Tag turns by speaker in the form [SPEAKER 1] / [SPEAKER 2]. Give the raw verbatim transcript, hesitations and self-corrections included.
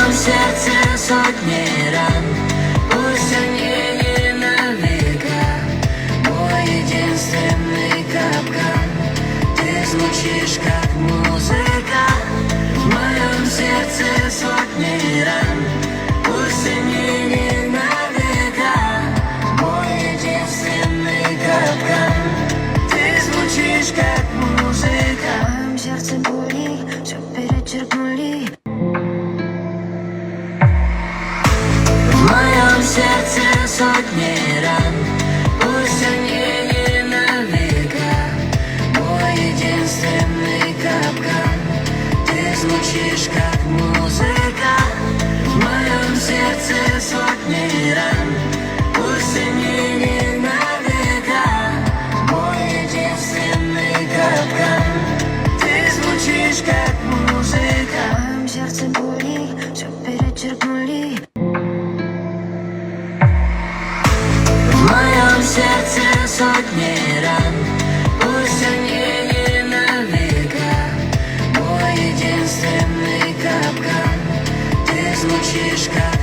[SPEAKER 1] моем сердце сотни ран, пусть они не навека. Мой единственный капкан, ты звучишь как музыка. В моем сердце сотни ран, пусть они не навека. Мой единственный капкан, ты звучишь как музыка.
[SPEAKER 2] В моем сердце боли все перечеркнули.
[SPEAKER 1] В моем сердце сотни ран, пусть они не навека. Мой единственный капкан, ты звучишь как музыка. В моем сердце сотни ран, пусть они не навека. Мой единственный капкан, ты звучишь как музыка.
[SPEAKER 2] В моем сердце боли все перечеркнули.
[SPEAKER 1] В моем сердце сотни ран, пусть они не навека. Мой единственный капкан, ты звучишь как